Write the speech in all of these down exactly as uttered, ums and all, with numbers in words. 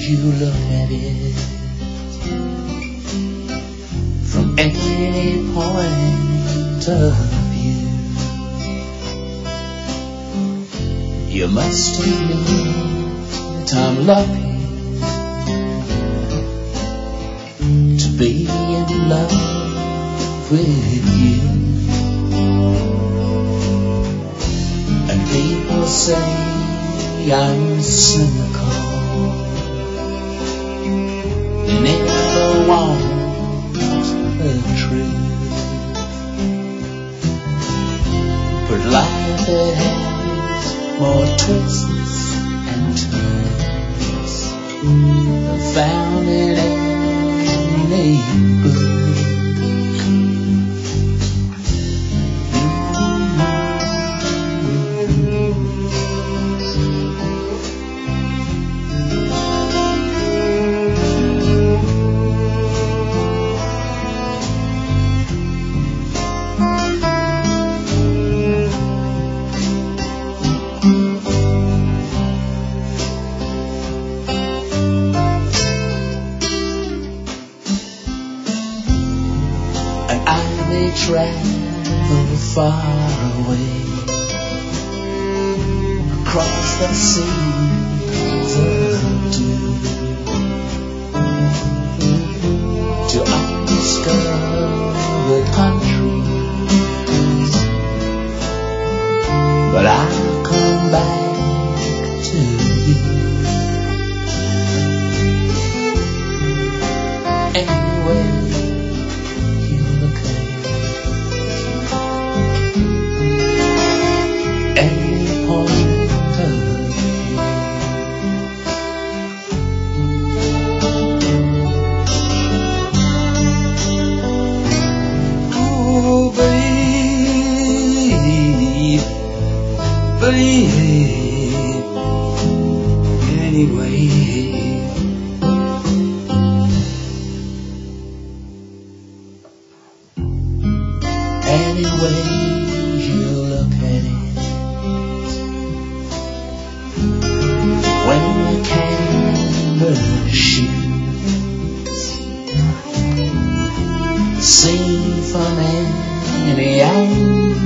you look at it, from any point of view, you must admit I'm lucky to be in love with you. And people say I'm cynical, they never want the truth, but life it has more twists and turns than found in any book. Travel far away across the seas of doom to undiscovered countries, but I'll come back to you anyway. Any way you look at it, when the camera shoots, seen from any angle,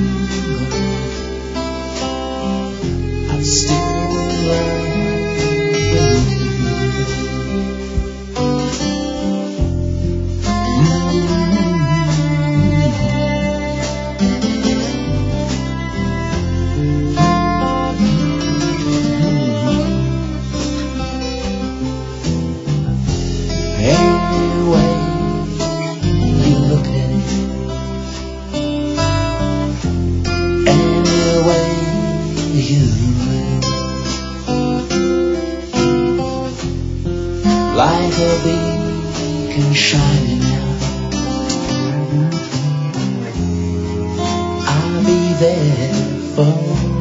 I'm still in love with you. Any way you look at it, any way you live, like a beacon shining out, I'll be there for